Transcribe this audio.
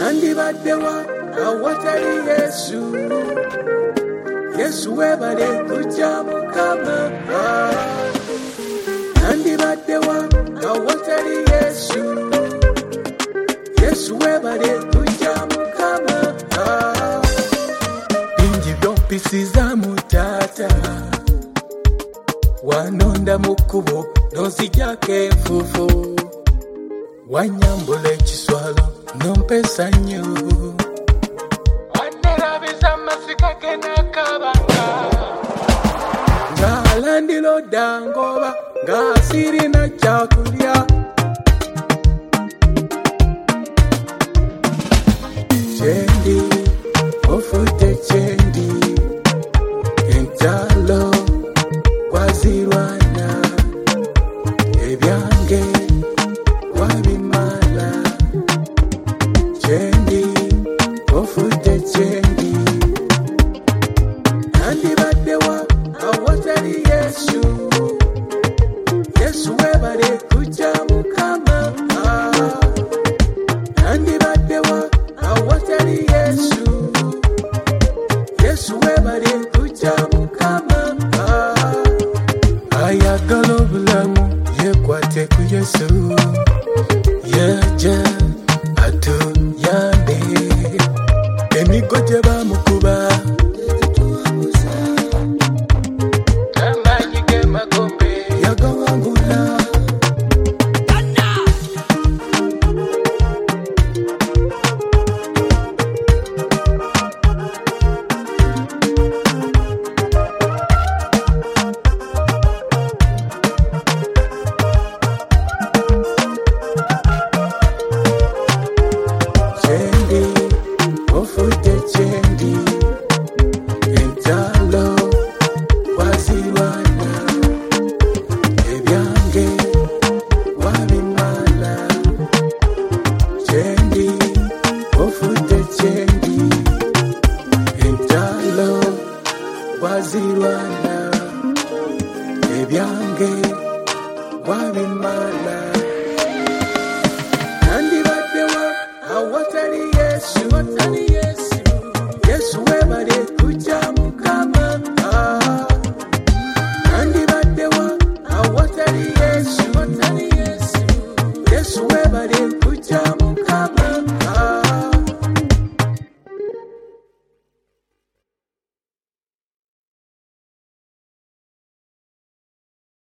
nandibaddewa awatali Yesu. Yesu webale kujja Mukama. Nandibaddewa awatali Yesu. Yesu webale kujja Mukama. Bingi by'ompisiza mu taata, wanonda mu kkubo n'onzigyako enfuufu, wanyambula ekiswalo n'ompeesa nnyo, wannerabiza amazika ge n'akabanga, ng'alandira ngoba ng'asirina kyakulya. Kyendi ofudde kyendi, entalo wazirwana, ebyange wabimala. Kyendi ofudde